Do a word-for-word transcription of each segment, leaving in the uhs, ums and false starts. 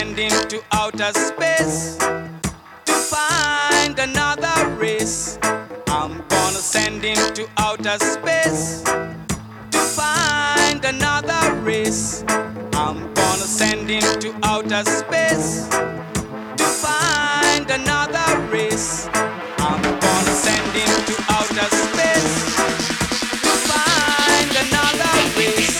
send him to outer space to find another race. I'm gonna send him to outer space to find another race. I'm gonna send him to outer space to find another race. I'm gonna send him to outer space to find another race.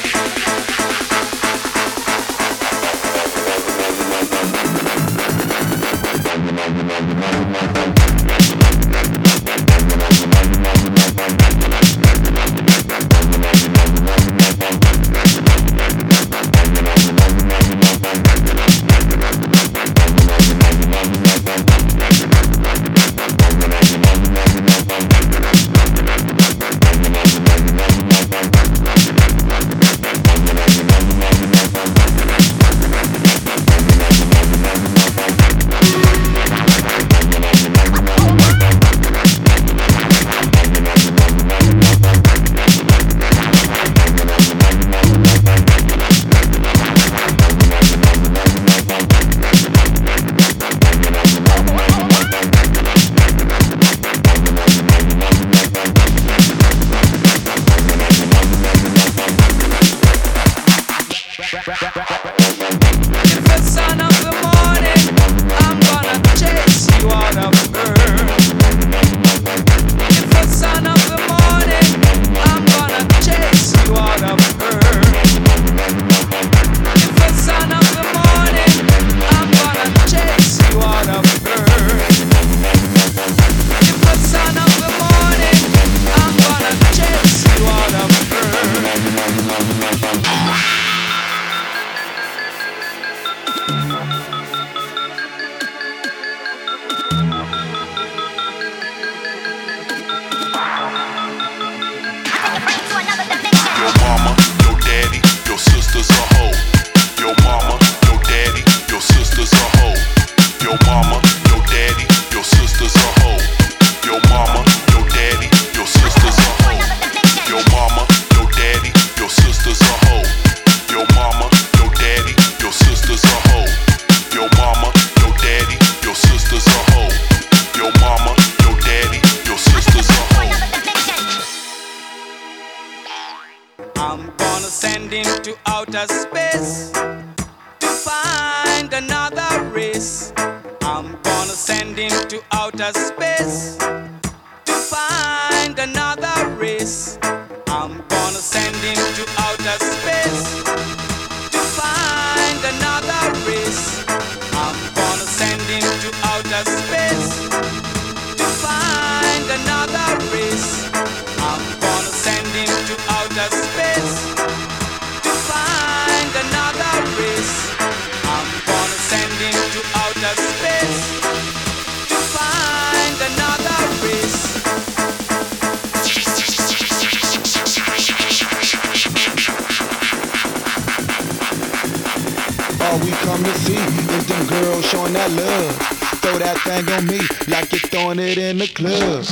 I'm gonna send him to outer space to find another race. I'm gonna send him to outer space to find another race. I'm gonna send him to outer space to find another race. I'm gonna send him to outer space to find another race. I'm gonna send him to outer space to find another race. I'm gonna send him to outer space to find another race. All we come to see is them girls showing that love. Throw that thing on me like you're throwing it in the club.